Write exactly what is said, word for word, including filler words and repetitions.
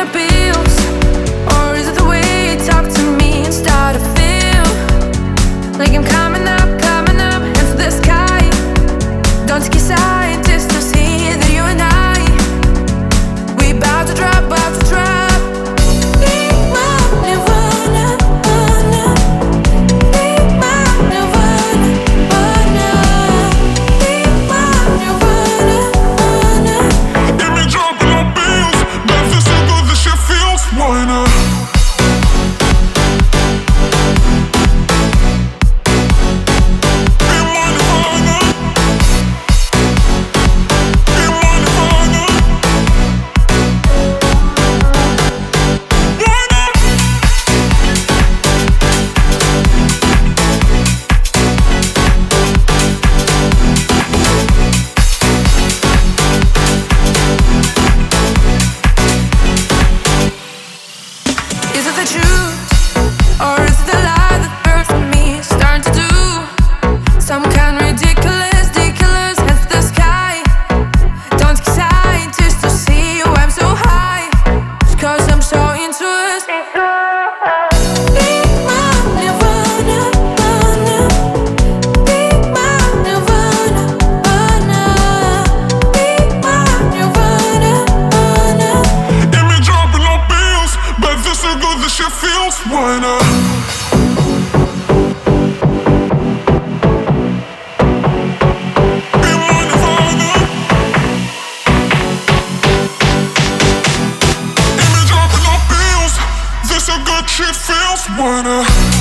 on pills? Or is it the way you talk to me and start to feel like I'm coming up, coming up into the sky? Don't take a scientist to see that you and I, we about to drop, about to drop. Be my nirvana, nirvana. Be my nirvana, nirvana. Be my nirvana, nirvana. Get me dropping on bills, but this so good this shit feels. Why not? Is it the truth, or is it the lie that burns from me? Starting to do some kind of ridiculous, ridiculous hands to the sky. Don't take scientists to see why I'm so high, just cause I'm so into it. Be my nirvana, nirvana. Be my nirvana, nirvana. Be my nirvana, nirvana. Get me dropping on bills, but this so good this shit feels. Why not? Be my nirvana. Get me dropping on bills, this so good shit feels. Why not?